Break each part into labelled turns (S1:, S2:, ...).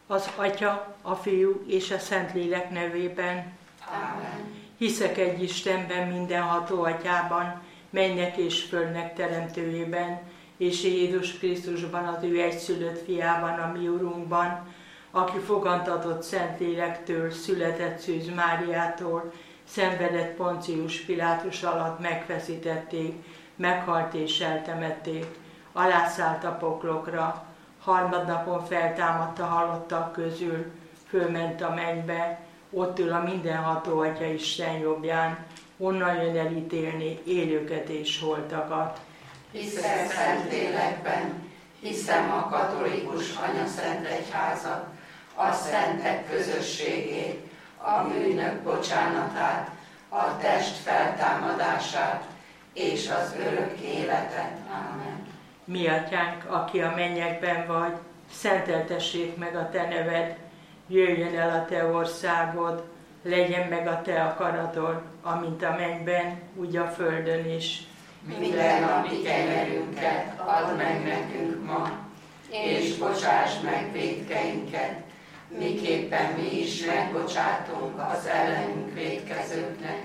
S1: Az Atya, a Fiú és a Szentlélek nevében.
S2: Amen.
S1: Hiszek egy Istenben, mindenható Atyában, mennek és földnek teremtőjében, és Jézus Krisztusban, az ő egyszülött fiában, a mi Urunkban, aki fogantatott Szentlélektől, született Szűz Máriától, szenvedett Poncius Pilátus alatt, megfeszítették, meghalt és eltemették, alászállt a poklokra, harmadnapon feltámadt a halottak közül, fölment a mennybe, ott ül a mindenható Atya Isten jobbján, onnan jön elítélni élőket és holtakat.
S2: Hiszek Szentlélekben, hiszem a katolikus anyaszent egyházat, a szentek közösségét, a bűnök bocsánatát, a test feltámadását és az örök életet. Amen.
S1: Mi Atyánk, aki a mennyekben vagy, szenteltessék meg a Te neved, jöjjön el a Te országod, legyen meg a Te akaratod, amint a mennyben, úgy a földön is.
S2: Minden napi kenyerünket add meg nekünk ma, és bocsáss meg vétkeinket, miképpen mi is megbocsátunk az ellenünk vétkezőknek,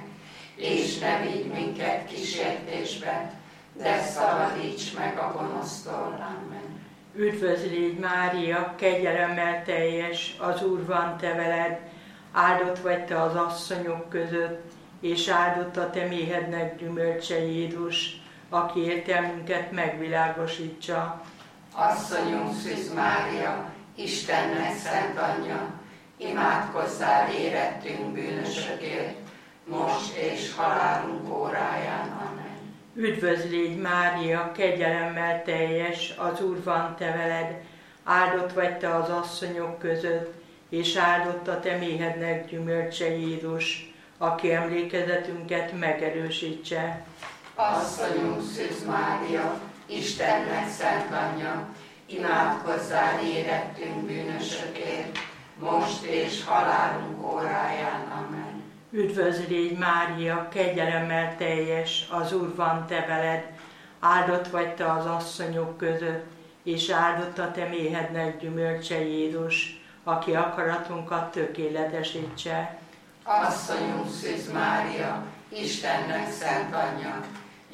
S2: és ne vigy minket kísértésbe, de szabadíts meg a gonosztól. Amen.
S1: Üdvözlégy Mária, kegyelemmel teljes, az Úr van te veled, áldott vagy te az asszonyok között, és áldott a te méhednek gyümölcse Jézus, aki értelmünket megvilágosítsa.
S2: Asszonyunk Szűz Mária, Istennek szent anyja, imádkozzál érettünk bűnösökért, most és halálunk óráján. Amen.
S1: Üdvözlégy Mária, kegyelemmel teljes, az Úr van te veled, áldott vagy te az asszonyok között, és áldott a te méhednek gyümölcse Jézus, aki emlékezetünket megerősítse.
S2: Asszonyunk Szűz Mária, Istennek szent anyja, imádkozzál érettünk bűnösökért, most és halálunk óráján. Amen.
S1: Üdvözlégy Mária, kegyelemmel teljes, az Úr van te veled, áldott vagy te az asszonyok között, és áldott a te méhednek gyümölcse Jézus, aki akaratunkat tökéletesítse.
S2: Asszonyunk Szűz Mária, Istennek szent anyja,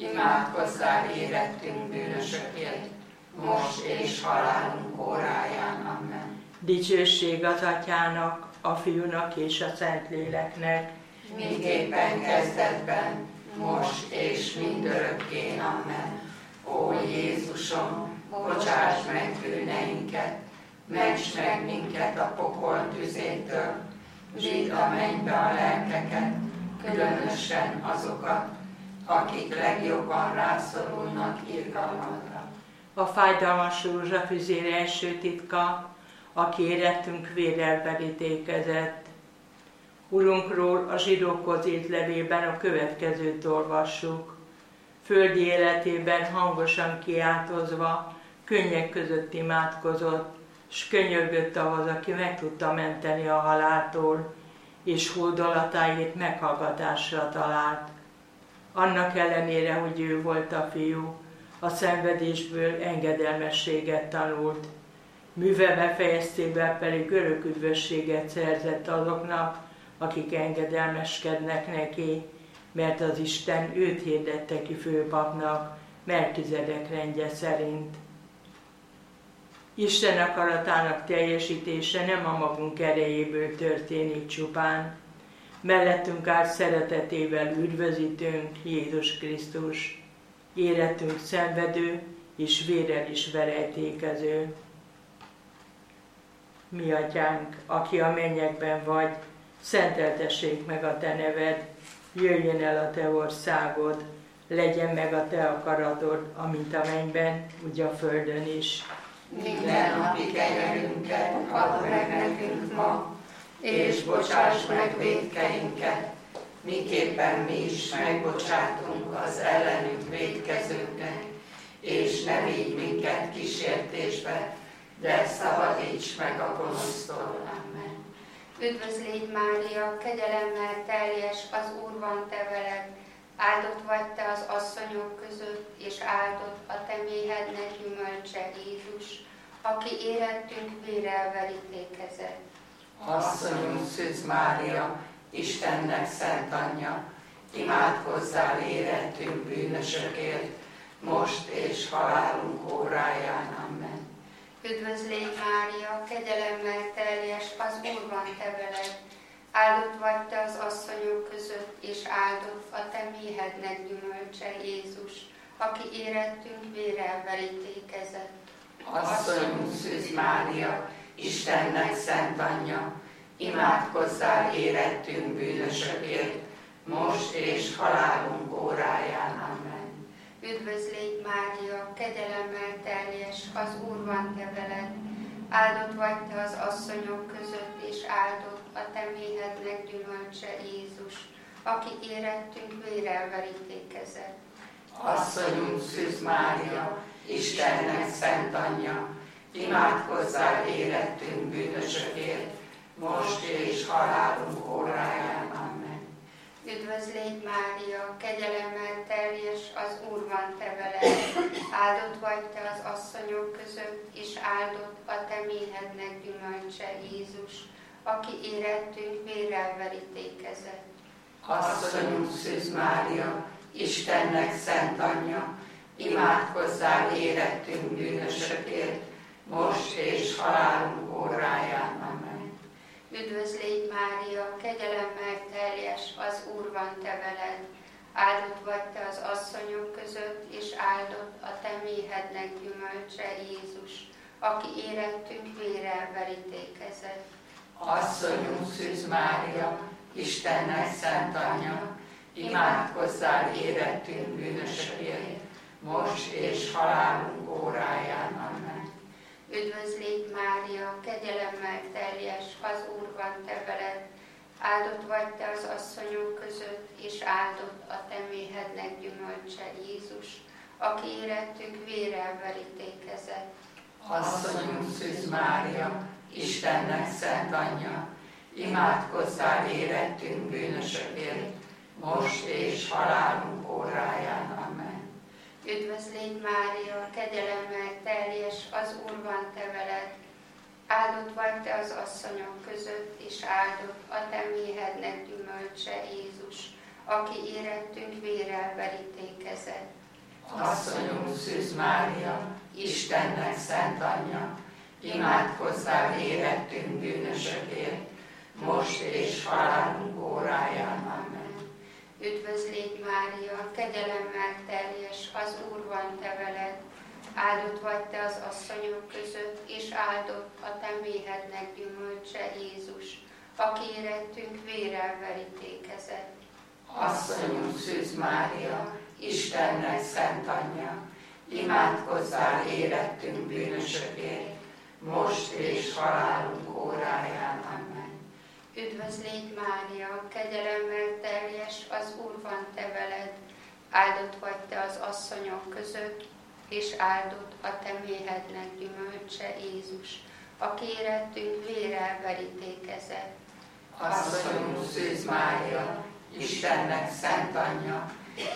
S2: imádkozzál érettünk bűnösökért, most és halálunk óráján. Amen.
S1: Dicsőség az Atyának, a Fiúnak és a Szentléleknek,
S2: miképpen kezdetben, most és mindörökké. Amen. Ó Jézusom, bocsáss meg bűneinket, ments meg minket a pokol tüzétől, vidd a mennybe a lelkeket, különösen azokat, akik legjobban rászorulnak irgalmadra.
S1: A fájdalmas rózsafüzér első titka, aki érettünk vérrel verítékezett. Urunkról a zsidókhoz írt levélben a következőt olvassuk. Földi életében hangosan kiáltozva, könnyek között imádkozott, s könyörgött ahhoz, aki meg tudta menteni a haláltól, és hódolatáit meghallgatásra talált. Annak ellenére, hogy ő volt a fiú, a szenvedésből engedelmességet tanult. Műve befejeztében pedig örök üdvösséget szerzett azoknak, akik engedelmeskednek neki, mert az Isten őt hirdette ki főpapnak, Melkizedek rendje szerint. Isten akaratának teljesítése nem a magunk erejéből történik csupán. Mellettünk áll szeretetével üdvözítőnk Jézus Krisztus, életünk szenvedő és vérrel is verejtékező. Mi Atyánk, aki a mennyekben vagy, szenteltessék meg a te neved, jöjjön el a te országod, legyen meg a te akaratod, amint a mennyben, úgy a földön is.
S2: Minden napi kenyerünket add meg nekünk ma, és bocsáss meg vétkeinket, miképpen mi is megbocsátunk az ellenünk vétkezőknek, és ne vigy minket kísértésbe, de szabadíts meg a gonosztól. Amen.
S3: Üdvözlégy Mária, kegyelemmel teljes, az Úr van te veled, áldott vagy te az asszonyok között, és áldott a te méhednek gyümölcse Jézus, aki érettünk vérrel verítékezett.
S2: Asszonyunk Szűz Mária, Istennek szent anyja, imádkozzál érettünk bűnösökért, most és halálunk óráján. Amen.
S3: Üdvözl légy Mária, kegyelemmel teljes, az Úr van te veled. Áldott vagy te az asszonyok között, és áldott a te méhednek gyümölcse, Jézus, aki érettünk vérrel verítékezett.
S2: Asszonyunk Szűz Mária, Istennek szent anyja, imádkozzál érettünk bűnösökért, most és halálunk óráján. Amen.
S3: Üdvözl légy Mária, kegyelemmel teljes, az Úr van te veled. Áldott vagy te az asszonyok között, és áldott a te méhednek gyümölcse, Jézus, aki érettünk vérrel verítékezett.
S2: Asszonyunk Szűz Mária, Istennek szent anyja, imádkozzál érettünk bűnösökért, most és halálunk óráján. Amen.
S3: Üdvözl légy Mária, kegyelemmel teljes, az Úr van te veled. Áldott vagy te az asszonyok között, és áldott a te méhednek gyümölcse, Jézus, aki érettünk vérrel verítékezett.
S2: Asszonyunk Szűz Mária, Istennek szent anyja, imádkozzál érettünk bűnösökért, most és halálunk óráján. Amen.
S3: Üdvözl légy Mária, kegyelemmel teljes, az Úr van te veled. Áldott vagy te az asszonyok között, és áldott a te méhednek gyümölcse, Jézus, aki érettünk vérrel verítékezett.
S2: Asszonyunk Szűz Mária, Istennek szent anyja, imádkozzál érettünk bűnösökért, most és halálunk óráján. Amen.
S3: Üdvözl légy Mária, kegyelemmel teljes, az Úr van te veled. Áldott vagy te az asszonyok között, és áldott a te méhednek gyümölcse, Jézus, aki érettünk vérrel verítékezett.
S2: Asszonyunk Szűz Mária, Istennek szent anyja, imádkozzál érettünk bűnösökért, most és halálunk óráján. Amen.
S3: Üdvözl légy Mária, kegyelemmel teljes, az Úr van te veled. Áldott vagy te az asszonyok között, és áldott a te méhednek gyümölcse, Jézus, aki érettünk vérrel verítékezett.
S2: Asszonyunk Szűz Mária, Istennek szent anyja, imádkozzál érettünk bűnösökért, most és halálunk óráján. Amen.
S3: Üdvözl légy Mária, kegyelemmel teljes, az Úr van te veled. Áldott vagy te az asszonyok között, és áldott a te méhednek gyümölcse, Jézus, aki érettünk vérrel verítékezett.
S2: Asszonyunk Szűz Mária, Istennek szent anyja, imádkozzál érettünk bűnösökért, most és halálunk óráján. Amen.
S3: Üdvözl légy Mária, kegyelemmel teljes, az Úr van te veled. Áldott vagy te az asszonyok között, és áldott a te méhednek gyümölcse, Jézus, aki érettünk vérrel verítékezett.
S2: Asszonyunk Szűz Mária, Istennek szent anyja,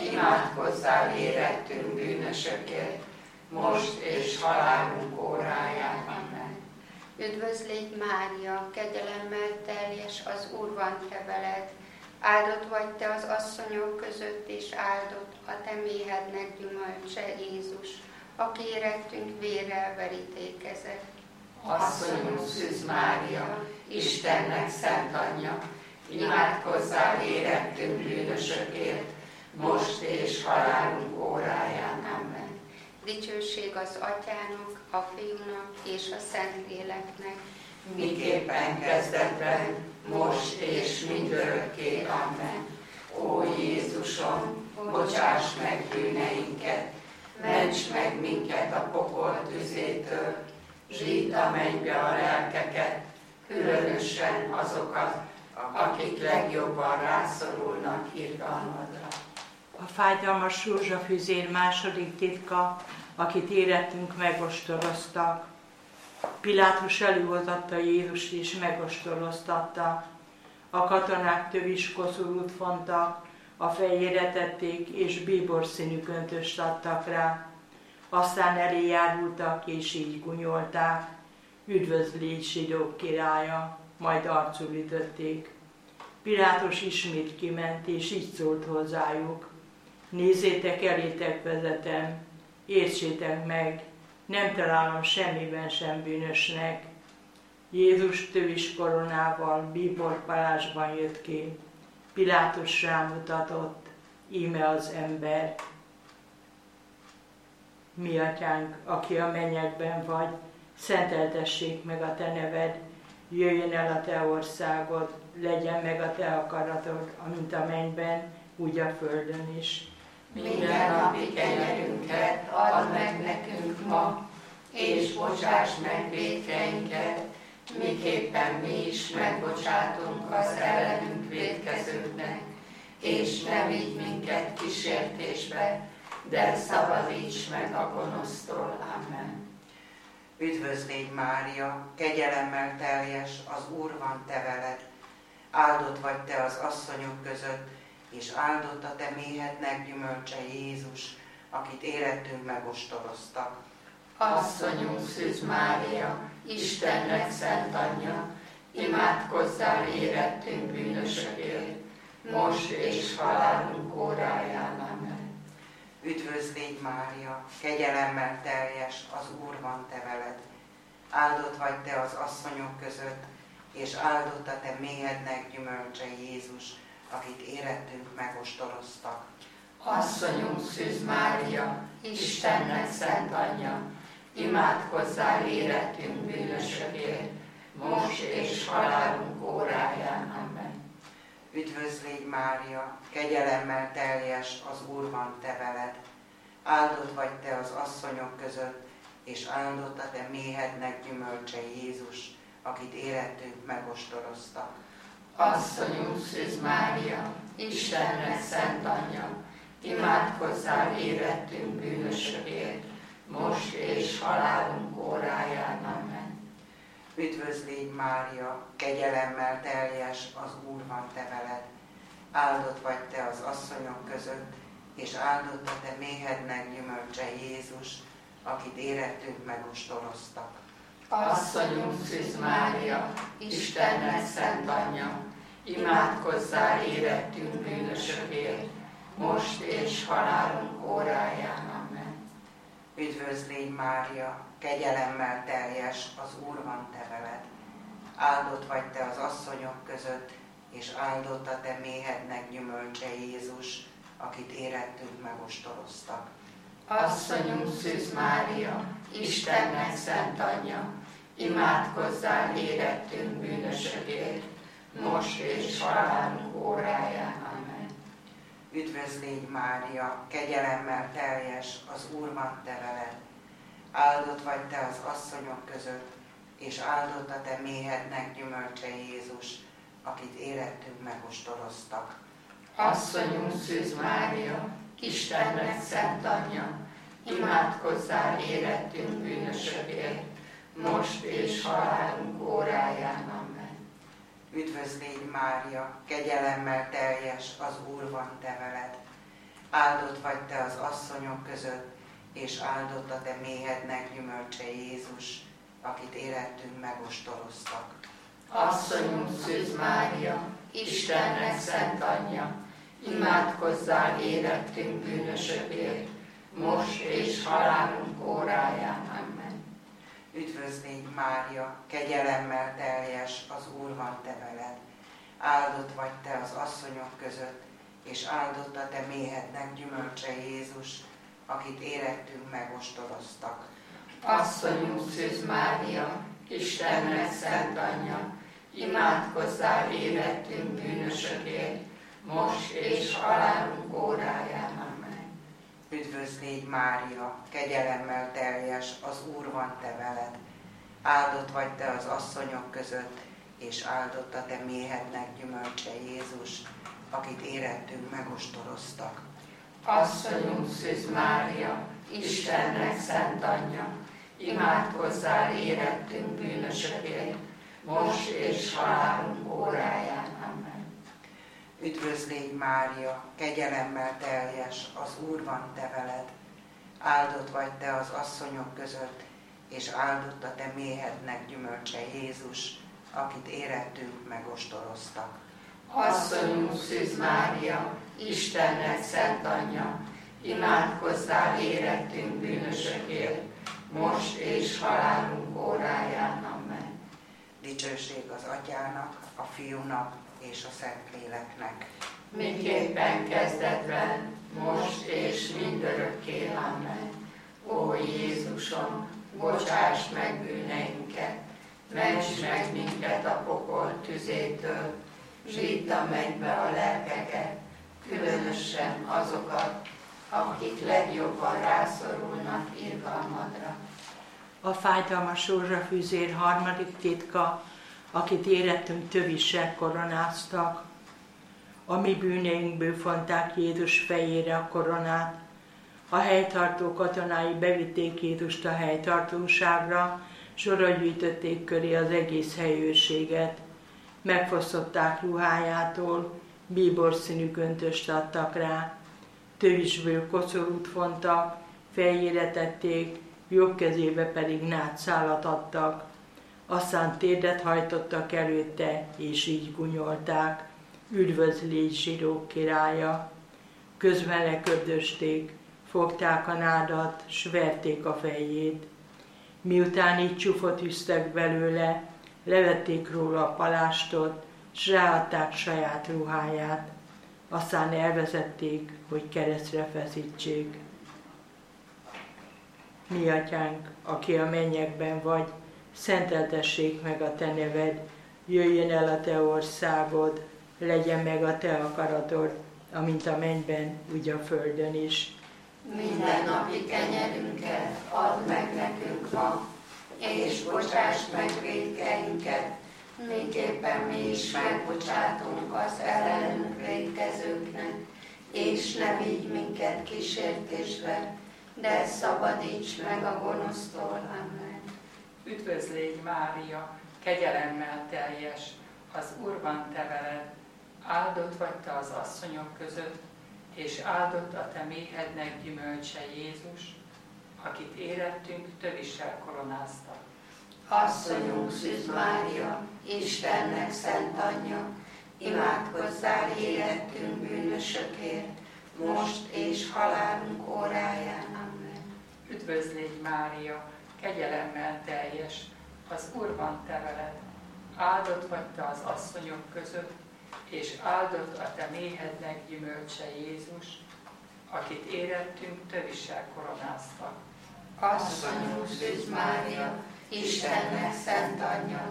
S2: imádkozzál érettünk bűnösökért, most és halálunk óráján. Amen.
S3: Üdvözl légy Mária, kegyelemmel teljes, az Úr van te veled. Áldott vagy te az asszonyok között, és áldott a te méhednek gyümölcse, Jézus, aki érettünk vérrel verítékezett.
S2: Asszonyunk Szűz Mária, Istennek szent anyja, imádkozzál érettünk bűnösökért, most és halálunk óráján. Amen.
S3: Dicsőség az Atyának, a Fiúnak és a Szentléleknek,
S2: miképpen kezdetben, most és mindörökké. Amen. Ó Jézusom, bocsáss meg bűneinket, ments meg minket a pokol tüzétől, zsídd a mennybe a lelkeket, különösen azokat, akik legjobban rászorulnak irgalmadra.
S1: A fájdalmas rózsafüzér második titka, akit érettünk megostoroztak. Pilátus előhozatta Jézust és megostoroztatta. A katonák tövis koszorút fontak, a fejére tették és bíborszínű köntöst adtak rá. Aztán elé járultak, és így gunyolták: üdvözlégy, zsidók királya, majd arcul ütötték. Pilátus ismét kiment, és így szólt hozzájuk: nézzétek, elétek vezetem, értsétek meg, nem találom semmiben sem bűnösnek. Jézus tövis koronával, bíborpalásban jött ki. Pilátus rámutatott: íme az ember. Mi atyánk, aki a mennyekben vagy, szenteltessék meg a te neved, jöjjön el a te országod, legyen meg a te akaratod, amint a mennyben, úgy a földön is.
S2: Minden napi kenyerünket add meg nekünk ma, és bocsáss meg vétkeinket, miképpen mi is megbocsátunk az ellenünk vétkezőknek, és ne vigy minket kísértésbe, de szabadíts meg a gonosztól. Amen.
S4: Üdvözlégy Mária, kegyelemmel teljes, az Úr van te veled. Áldott vagy te az asszonyok között, és áldott a te méhednek gyümölcse Jézus, akit érettünk megostoroztak.
S2: Asszonyunk Szűz Mária, Istennek szent anyja, imádkozzál érettünk bűnösökért, most és halálunk óráján. Amen.
S4: Üdvözlégy Mária, kegyelemmel teljes, az Úr van te veled. Áldott vagy te az asszonyok között, és áldott a te méhednek gyümölcse Jézus, akit érettünk megostoroztak.
S2: Asszonyunk Szűz Mária, Istennek szent anyja, imádkozzál érettünk bűnösökért, most és halálunk óráján. Amen.
S4: Üdvözlégy Mária, kegyelemmel teljes, az Úr van te veled. Áldott vagy te az asszonyok között, és áldott a te méhednek gyümölcse Jézus, akit érettünk megostoroztak.
S2: Asszonyunk Szűz Mária, Istennek szent anyja, imádkozzál érettünk bűnösökért, most és halálunk óráján. Amen.
S4: Üdvözlégy Mária, kegyelemmel teljes, az Úr van te veled. Áldott vagy te az asszonyok között, és áldott a te méhednek gyümölcse Jézus, akit érettünk megostoroztak.
S2: Asszonyunk Szűz Mária, Istennek szent anyja, imádkozzál érettünk bűnösökért, most és halálunk óráján. Amen.
S4: Üdvözlégy Mária, kegyelemmel teljes, az Úr van te veled. Áldott vagy te az asszonyok között, és áldott a te méhednek gyümölcse Jézus, akit érettünk megostoroztak.
S2: Asszonyunk Szűz Mária, Istennek szent anyja, imádkozzál érettünk bűnösökért, most és halálunk óráján. Amen.
S4: Üdvözlégy Mária, kegyelemmel teljes, az Úr van te veled. Áldott vagy te az asszonyok között, és áldott a te méhednek gyümölcse Jézus, akit érettünk megostoroztak.
S2: Asszonyunk Szűz Mária, Istennek szent anyja, imádkozzál érettünk bűnösökért, most és halálunk óráján. Amen.
S4: Üdvözlégy Mária, kegyelemmel teljes, az Úr van te veled. Áldott vagy te az asszonyok között, és áldott a te méhednek gyümölcse Jézus, akit érettünk megostoroztak.
S2: Asszonyunk Szűz Mária, Istennek szent anyja, imádkozzál érettünk bűnösökért, most és halálunk óráján. Amen.
S4: Üdvözlégy Mária, kegyelemmel teljes, az Úr van te veled. Áldott vagy te az asszonyok között, és áldott a te méhednek gyümölcse Jézus, akit érettünk megostoroztak.
S2: Asszonyunk Szűz Mária, Istennek szent anyja, imádkozzál érettünk bűnösökért, most és halálunk óráján. Amen.
S4: Üdvözlégy Mária, kegyelemmel teljes, az Úr van te veled. Áldott vagy te az asszonyok között, és áldott a te méhednek gyümölcse Jézus, akit érettünk megostoroztak.
S2: Asszonyunk Szűz Mária, Istennek szent anyja, imádkozzál érettünk bűnösökért, most és halálunk óráján. Amen.
S4: Üdvözlégy Mária, kegyelemmel teljes, az Úr van te veled. áldott vagy te az asszonyok között, és áldott a te méhednek gyümölcse Jézus, akit érettünk megostoroztak.
S2: Asszonyunk Szűz Mária, Istennek szent anyja, imádkozzál érettünk bűnösökért, most és halálunk óráján. Amen.
S4: Dicsőség az Atyának, a Fiúnak és a Szentléleknek.
S2: Miképpen kezdetben, most és mindörökké. Amen. Ó Jézusom, bocsáss meg bűneinket, ments meg minket a pokol tüzétől, vidd a mennybe a lelkeket, különösen azokat, akik legjobban rászorulnak irgalmadra.
S1: A fájdalmas rózsafűzér harmadik titka, akit érettünk tövissel koronáztak. A mi bűneinkből fonták Jézus fejére a koronát. A helytartó katonái bevitték Jézust a helytartóságra, sorra gyűjtötték köré az egész helyőrséget. Megfosztották ruhájától, bíborszínű köntöst adtak rá. Tövisből koszorút fontak, fejére tették, jobb kezébe pedig nátszálat adtak. Aztán térdet hajtottak előtte, és így gunyolták: üdvözlégy zsidók királya! Közben lekördösték, fogták a nádat, s verték a fejét. Miután így csúfot üztek belőle, levették róla a palástot, s ráadták saját ruháját. Aztán elvezették, hogy keresztre feszítsék. Mi atyánk, aki a mennyekben vagy, szenteltessék meg a te neved, jöjjön el a te országod, legyen meg a te akaratod, amint a mennyben, úgy a földön is.
S2: Minden napi kenyerünket add meg nekünk ma, és bocsásd meg vétkeinket, miképpen mi is megbocsátunk az ellenünk vétkezőknek, és ne vigy minket kísértésbe, de szabadíts meg a gonosztól. Amen.
S5: Üdvözlégy Mária, kegyelemmel teljes, az Úr van te veled, áldott vagy te az asszonyok között, és áldott a te méhednek gyümölcse Jézus, akit érettünk tövissel koronáztak.
S2: Asszonyunk Szűz Mária, Istennek szent anyja, imádkozzál érettünk bűnösökért, most és halálunk óráján. Amen.
S5: Üdvözlégy Mária, kegyelemmel teljes, az Úr van te veled, áldott vagy te az asszonyok között, és áldott a te méhednek gyümölcse Jézus, akit érettünk tövissel koronáztak.
S2: Asszonyunk Szűz Mária, Istennek szent anyja,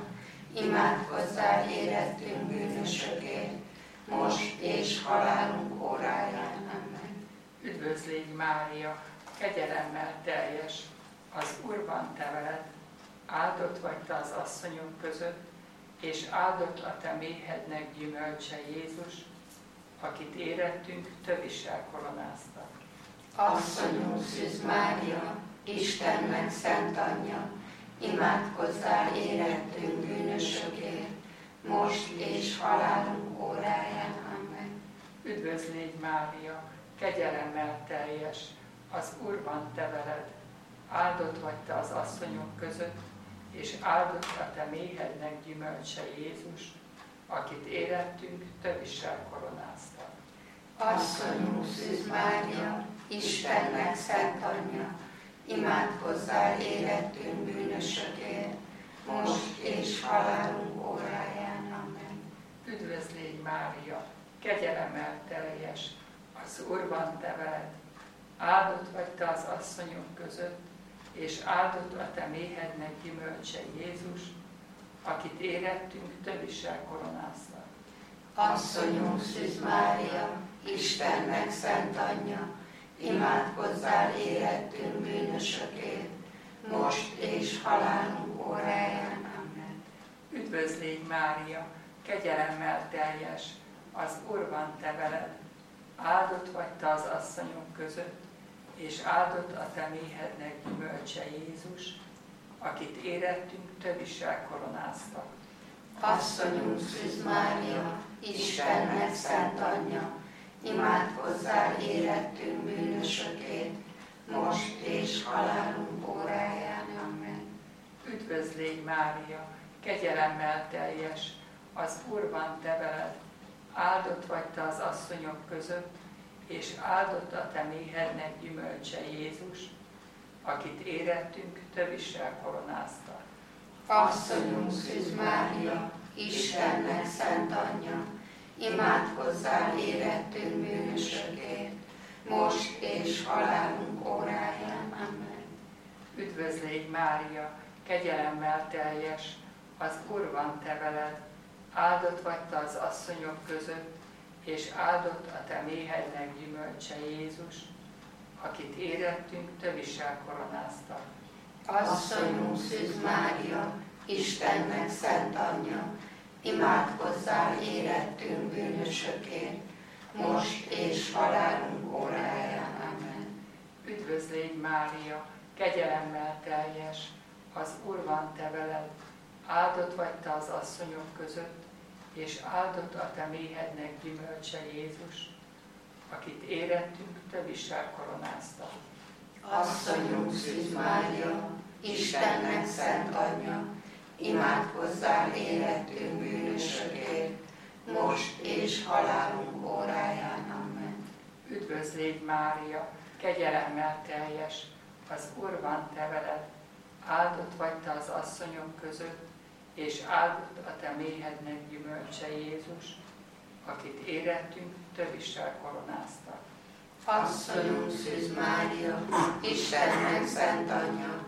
S2: imádkozzál érettünk bűnösökért, most és halálunk óráján. Amen.
S5: Üdvözlégy Mária, kegyelemmel teljes, az Úr van te veled, áldott vagy te az asszonyok között, és áldott a te méhednek gyümölcse Jézus, akit érettünk tövissel koronáztak.
S2: Asszonyunk Szűz Mária, Istennek szent anyja, imádkozzál érettünk bűnösökért, most és halálunk óráján. Amen.
S5: Üdvözlégy Mária, kegyelemmel teljes, az Úr van te veled, áldott vagy te az asszonyok között, és áldott a te méhednek gyümölcse Jézus, akit érettünk tövissel koronáztak.
S2: Asszonyunk Szűz Mária, Istennek szent anyja, imádkozzál érettünk bűnösökért, most és halálunk óráján. Amen.
S5: Üdvözlégy Mária, kegyelemmel teljes, az Úr van te veled, áldott vagy te az asszonyok között, és áldott a te méhednek gyümölcse Jézus, akit érettünk tövissel koronáztak.
S2: Asszonyunk Szűz Mária, Istennek szent anyja, imádkozzál érettünk bűnösökért, most és halálunk óráján. Amen.
S5: Üdvözlégy Mária, kegyelemmel teljes, az Úr van te veled, áldott vagy te az asszonyok között, és áldott a te méhednek gyümölcse Jézus, akit érettünk tövissel koronáztak.
S2: Asszonyunk Szűz Mária, Istennek szent anyja, imádkozzál érettünk bűnösökért, most és halálunk óráján. Amen.
S5: Üdvözl légy Mária, kegyelemmel teljes, az Úr van te veled, áldott vagy te az asszonyok között, és áldott a te méhednek gyümölcse Jézus, akit érettünk tövissel koronáztak.
S2: Asszonyunk Szűz Mária, Istennek szent anyja, imádkozzál érettünk bűnösökért, most és halálunk óráján. Amen.
S5: Üdvözl légy Mária, kegyelemmel teljes, az Úr van te veled, áldott vagy te az asszonyok között, és áldott a te méhednek gyümölcse Jézus, akit érettünk tövissel koronáztak.
S2: Asszonyunk Szűz Mária, Istennek szent anyja, imádkozzál érettünk bűnösökért, most és halálunk óráján. Amen.
S5: Üdvözl légy Mária, kegyelemmel teljes, az Úr van te veled, áldott vagy te az asszonyok között, és áldott a te méhednek gyümölcse Jézus, akit érettünk tövissel koronáztak.
S2: Asszonyunk Szűz Mária, Istennek szent anyja, imádkozzál érettünk bűnösökért, most és halálunk óráján. Amen.
S5: Üdvözl légy Mária, kegyelemmel teljes, az Úr van te veled, áldott vagy te az asszonyok között, és áldott a te méhednek gyümölcse Jézus, akit érettünk tövissel koronáztak.
S2: Asszonyunk Szűz Mária, Istennek szent anyja,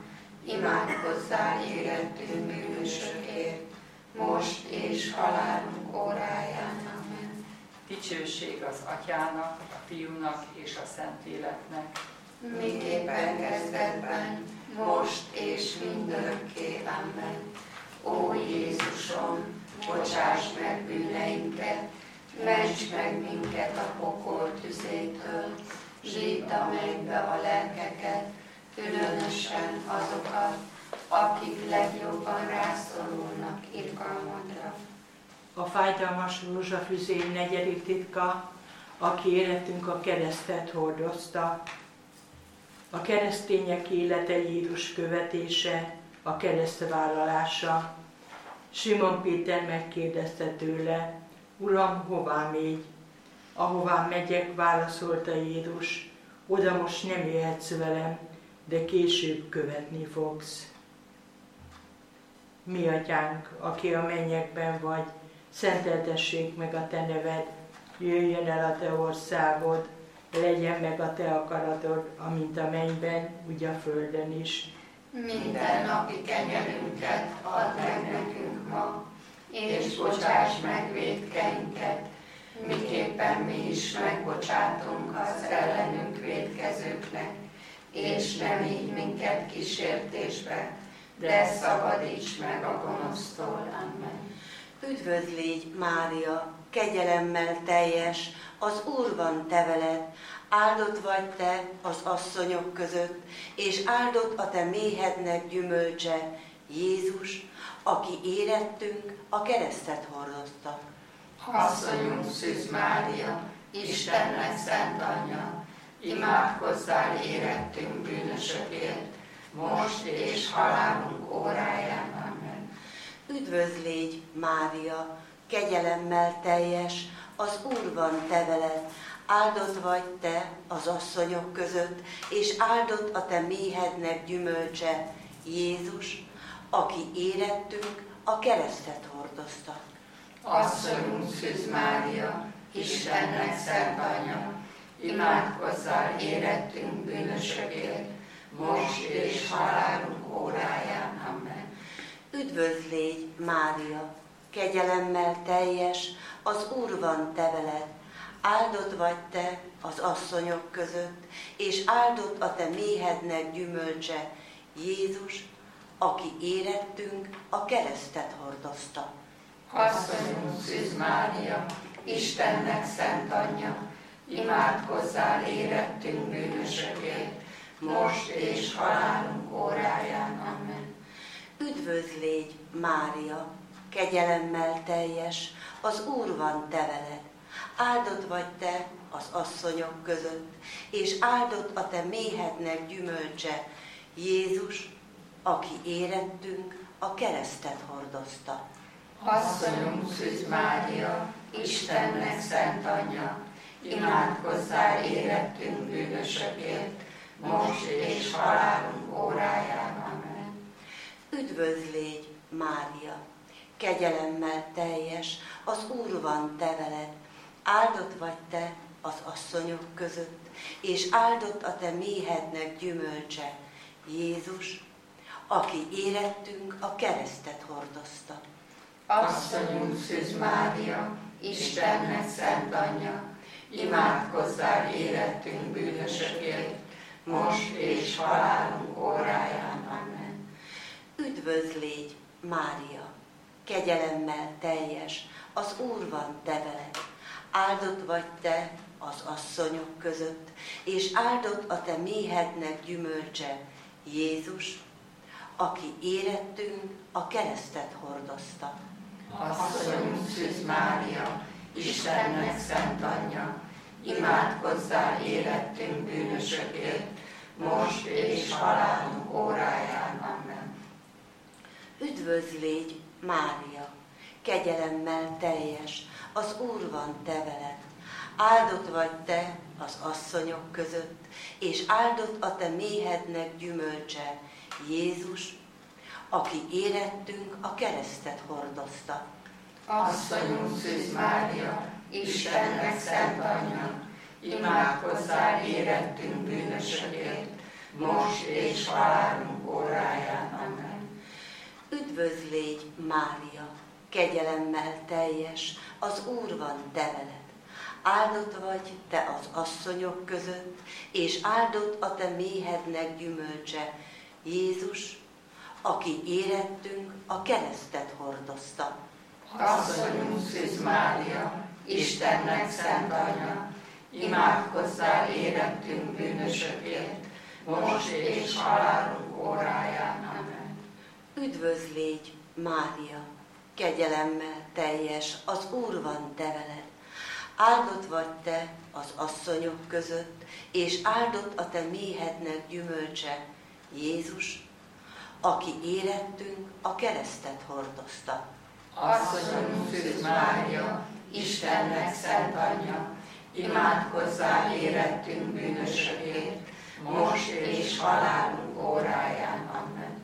S2: imádkozzál érettünk bűnösökért, most és halálunk óráján. Amen.
S5: Dicsőség az Atyának, a Fiúnak és a Szentléleknek,
S2: miképpen kezdetben, most és mindörökké. Amen. Ó Jézusom, bocsáss meg bűneinket, ments meg minket a pokol tüzétől, zsídd a mennybe a lelkeket, különösen azokat, akik legjobban rászorulnak irgalmadra.
S1: A fájdalmas rózsafüzér 4. titka, aki életünk a keresztet hordozta. A keresztények élete Jézus követése, a keresztvállalása. Simon Péter megkérdezte tőle, Uram, hová mégy? Ahová megyek, válaszolta Jézus, oda most nem jöhetsz velem, de később követni fogsz. Mi Atyánk, aki a mennyekben vagy, szenteltessék meg a te neved, jöjjön el a te országod, legyen meg a te akaratod, amint a mennyben, úgy a földön is.
S2: Minden napi kenyerünket add meg nekünk ma, és bocsáss meg vétkeinket, miképpen mi is megbocsátunk az ellenünk vétkezőknek, és ne vigy minket kísértésbe, de szabadíts meg a gonosztól. Amen.
S6: Üdvözl légy Mária, kegyelemmel teljes, az Úr van te veled, áldott vagy te az asszonyok között, és áldott a te méhednek gyümölcse, Jézus, aki érettünk a keresztet hordozta.
S2: Asszonyunk Szűz Mária, Istennek szent anyja, imádkozzál érettünk bűnösökért, most és halálunk óráján. Amen.
S6: Üdvözl légy Mária, kegyelemmel teljes, az Úr van te veled, áldott vagy te az asszonyok között, és áldott a te méhednek gyümölcse, Jézus, aki érettünk a keresztet hordozta.
S2: Asszonyunk Szűz Mária, Istennek szent anyja, imádkozzál érettünk bűnösökért, most és halálunk óráján. Amen.
S6: Üdvözl légy Mária, kegyelemmel teljes, az Úr van te veled, áldott vagy te az asszonyok között, és áldott a te méhednek gyümölcse, Jézus, aki érettünk a keresztet hordozta.
S2: Asszonyunk Szűz Mária, Istennek szent anyja, imádkozzál érettünk bűnösökért, most és halálunk óráján. Amen.
S6: Üdvözl légy Mária, kegyelemmel teljes, az Úr van te veled, áldott vagy te az asszonyok között, és áldott a te méhednek gyümölcse, Jézus, aki érettünk, a keresztet hordozta.
S2: Asszonyunk Szűz Mária, Istennek szent anyja, imádkozzál érettünk bűnösökért, most és halálunk óráján. Amen.
S6: Üdvözlégy, Mária, kegyelemmel teljes, az Úr van te veled, áldott vagy te az asszonyok között, és áldott a te méhednek gyümölcse, Jézus, aki érettünk, a keresztet hordozta.
S2: Asszonyunk Szűz Mária, Istennek szent anyja, imádkozzál érettünk bűnösökért, most és halálunk óráján. Amen.
S6: Üdvözlégy, Mária, kegyelemmel teljes, az Úr van te veled, áldott vagy te az asszonyok között, és áldott a te méhednek gyümölcse, Jézus, aki érettünk, a keresztet hordozta.
S2: Asszonyunk Szűz Mária, Istennek szent anyja, imádkozzál érettünk bűnösökért, most és halálunk óráján. Amen.
S6: Üdvözlégy, Mária, kegyelemmel teljes, az Úr van te veled, áldott vagy te az asszonyok között, és áldott a te méhednek gyümölcse, Jézus, aki érettünk, a keresztet hordozta.
S2: Asszonyunk Szűz Mária, Istennek szent anyja, imádkozzál érettünk bűnösökért, most és halálunk óráján. Amen.
S6: Üdvözlégy, Mária, kegyelemmel teljes, az Úr van te veled, áldott vagy te az asszonyok között, és áldott a te méhednek gyümölcse, Jézus, aki érettünk, a keresztet hordozta.
S2: Asszonyunk Szűz Mária, Istennek szent anyja, imádkozzál érettünk bűnösökért, most és halálunk óráján. Amen.
S6: Üdvözlégy, Mária, kegyelemmel teljes, az Úr van te veled, áldott vagy te az asszonyok között, és áldott a te méhednek gyümölcse, Jézus, aki érettünk, a keresztet hordozta.
S2: Asszonyunk Szűz Mária, Istennek szent anyja, imádkozzál érettünk bűnösökért, most és halálunk óráján. Amen.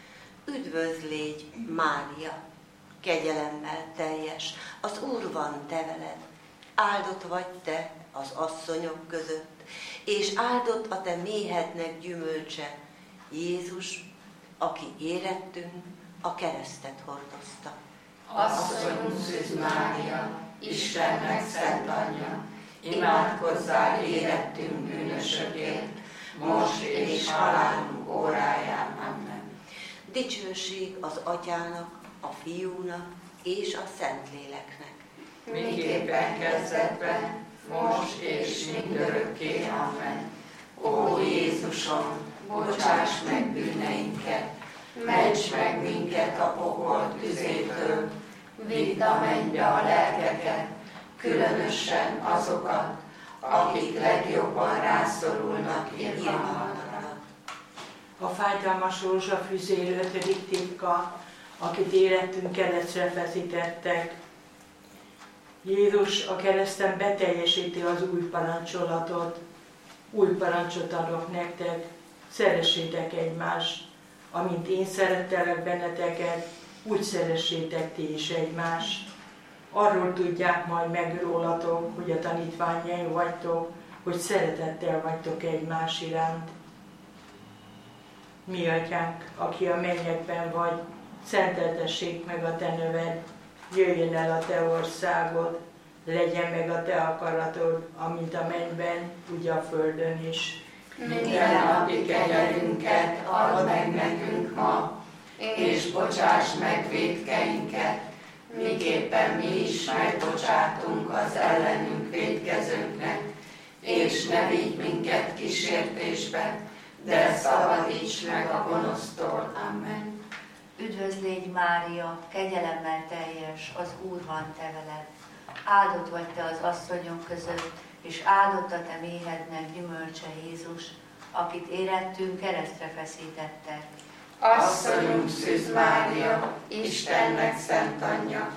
S6: Üdvözlégy, Mária, kegyelemmel teljes, az Úr van te veled, áldott vagy te az asszonyok között, és áldott a te méhednek gyümölcse, Jézus, aki érettünk, a keresztet hordozta.
S2: Asszonyunk Szűz Mária, Istennek szent anyja, imádkozzál érettünk bűnösökért, most és halálunk óráján. Amen.
S6: Dicsőség az Atyának, a Fiúnak és a Szentléleknek.
S2: Miképpen kezdetben, most és mindörökké. Amen. Ó Jézusom, bocsáss meg bűneinket, ments meg minket a pokol tüzétől, vidd a mennybe a lelkeket, különösen azokat, akik legjobban rászorulnak irgalmadra.
S1: A fájdalmas rózsafüzér 5. titka, akit életünk keresztre feszítettek. Jézus a kereszten beteljesíti az új parancsolatot. Új parancsot adok nektek, szeressétek egymást. Amint én szerettelek benneteket, úgy szeressétek ti is egymást. Arról tudják majd meg rólatok, hogy a tanítványaim vagytok, hogy szeretettel vagytok egymás iránt. Mi Atyánk, aki a mennyekben vagy, szenteltessék meg a te neved, jöjjön el a te országod, legyen meg a te akaratod, amint a mennyben, úgy a földön is.
S2: Minden napi kenyerünket add meg nekünk ma, és bocsáss meg vétkeinket, miképpen mi is megbocsátunk az ellenünk vétkezőknek, és ne vigy minket kísértésbe, de szabadíts meg a gonosztól. Amen.
S7: Üdvözlégy, Mária, kegyelemmel teljes, az Úr van te veled, áldott vagy te az asszonyok között, és áldott a te méhednek gyümölcse Jézus, akit érettünk keresztre feszítettek.
S2: Asszonyunk Szűz Mária, Istennek szent anyja,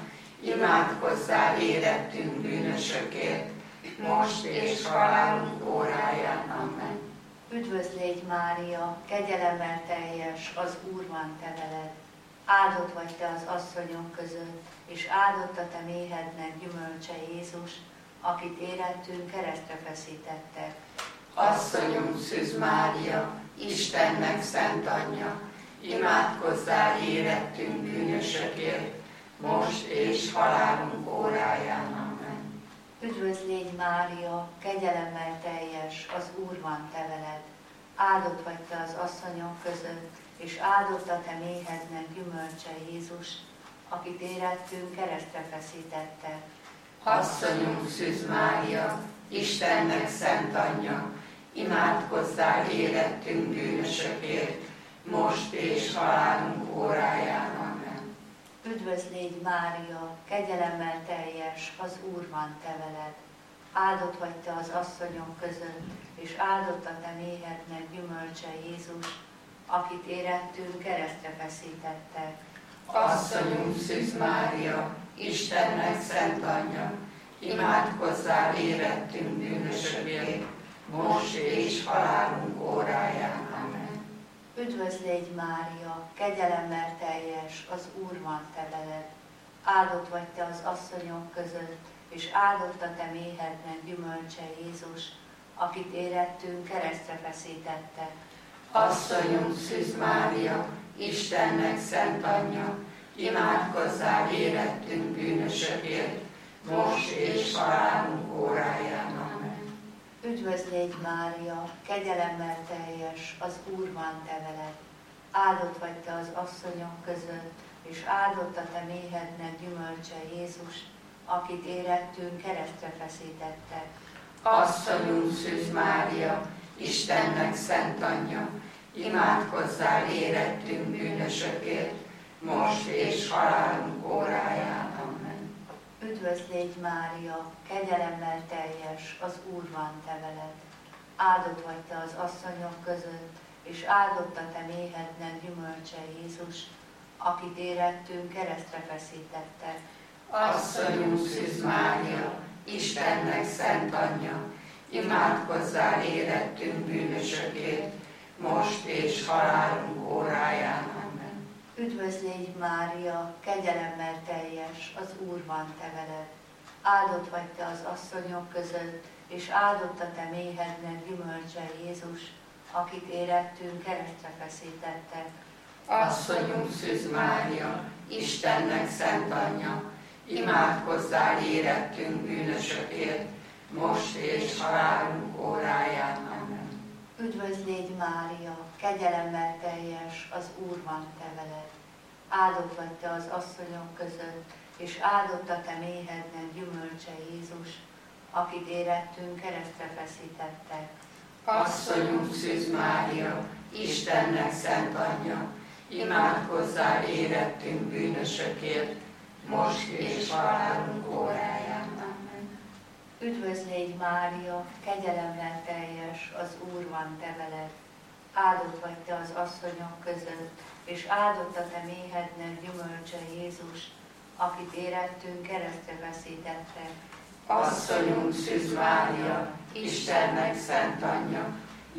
S2: imádkozzál érettünk bűnösökért, most és halálunk óráján. Amen.
S7: Üdvözl légy Mária, kegyelemmel teljes, az Úr van te veled. Áldott vagy te az asszonyok között, és áldott a te méhednek gyümölcse Jézus, akit érettünk keresztre feszítettek.
S2: Asszonyunk Szűz Mária, Istennek szent anyja, imádkozzál érettünk bűnösökért, most és halálunk óráján. Amen.
S7: Üdvözl légy Mária, kegyelemmel teljes, az Úr van te veled. Áldott vagy te az asszonyok között, és áldott a te méhednek gyümölcse Jézus, akit érettünk keresztre feszítettek.
S2: Asszonyunk Szűz Mária, Istennek szent anyja, imádkozzál érettünk bűnösökért, most és halálunk óráján. Amen.
S7: Üdvözl légy Mária, kegyelemmel teljes, az Úr van te veled. Áldott vagy te az asszonyok között, és áldott a te méhednek gyümölcse Jézus, akit érettünk keresztre feszítettek.
S2: Asszonyunk Szűz Mária, Istennek szent anyja, imádkozzál érettünk bűnösökért, most és halálunk óráján. Amen.
S7: Üdvözl légy Mária, kegyelemmel teljes, az Úr van te veled. Áldott vagy te az asszonyok között, és áldott a te méhednek gyümölcse Jézus, akit érettünk keresztre feszítettek.
S2: Asszonyunk Szűz Mária, Istennek szent anyja, imádkozzál érettünk bűnösökért, most és halálunk óráján. Amen.
S7: Üdvözl légy Mária, kegyelemmel teljes, az Úr van te veled. Áldott vagy te az asszonyok között, és áldott a te méhednek gyümölcse Jézus, akit érettünk keresztre feszítettek.
S2: Asszonyunk Szűz Mária, Istennek szent anyja, imádkozzál érettünk bűnösökért, most és halálunk óráján. Amen.
S7: Üdvözl légy Mária, kegyelemmel teljes, az Úr van te veled. Áldott vagy te az asszonyok között, és áldott a te méhednek gyümölcse Jézus, akit érettünk keresztre feszítettek.
S2: Asszonyunk Szűz Mária, Istennek szent anyja, imádkozzál érettünk bűnösökért, most és halálunk óráján. Amen.
S7: Üdvözl légy Mária, kegyelemmel teljes, az Úr van te veled. Áldott vagy te az asszonyok között, és áldott a te méhednek gyümölcse Jézus, akit érettünk keresztre feszítettek.
S2: Asszonyunk Szűz Mária, Istennek szent anyja, imádkozzál érettünk bűnösökért, most és halálunk óráján. Amen.
S7: Üdvözl légy Mária, kegyelemmel teljes, az Úr van te veled. Áldott vagy te az asszonyok között, és áldott a te méhednek gyümölcse Jézus, akit érettünk keresztre feszítettek.
S2: Asszonyunk Szűz Mária, Istennek szent anyja, imádkozzál érettünk bűnösökért, most és halálunk óráján. Amen.
S7: Üdvözl légy Mária, kegyelemmel teljes, az Úr van te veled. Áldott vagy te az asszonyok között, és áldott a te méhednek gyümölcse Jézus, akit érettünk keresztre feszítettek.
S2: Asszonyunk Szűz Mária, Istennek szent anyja,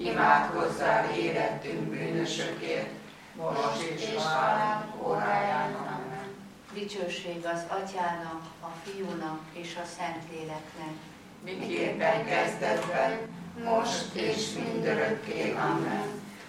S2: imádkozzál érettünk bűnösökért, most és halálunk óráján. Amen.
S7: Dicsőség az Atyának, a Fiúnak és a Szentléleknek.
S2: Miképpen kezdetben, most és mindörökké. Amen.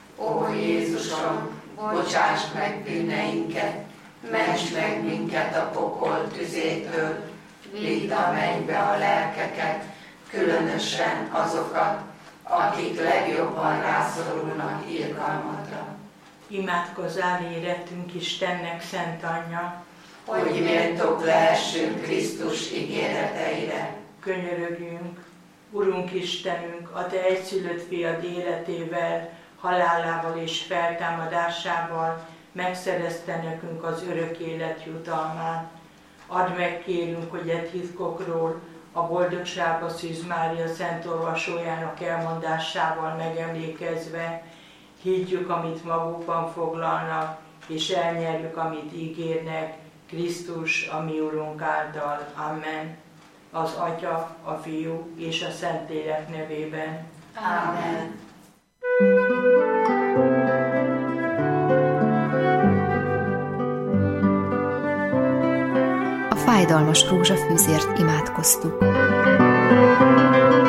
S2: Ó Jézusom, bocsáss meg bűneinket, ments meg minket a pokol tüzétől, vidd a mennybe a lelkeket, különösen azokat, akik legjobban rászorulnak irgalmadra.
S1: Imádkozzál érettünk Istennek szent anyja,
S2: hogy méltók lehessünk Krisztus ígéreteire.
S1: Könyörögjünk, Urunk Istenünk, a Te egyszülött fiad életével, halálával és feltámadásával megszerezte nekünk az örök élet jutalmát. Add meg, kérünk, hogy e titkokról a boldogságba Szűz Mária Szent Olvasójának elmondásával megemlékezve higgyük, amit magukban foglalnak, és elnyerjük, amit ígérnek, Krisztus, a mi Urunk által. Amen. Az Atya, a Fiú és a Szentlélek nevében.
S7: Amen.
S8: A fájdalmas rózsafűzért imádkoztuk.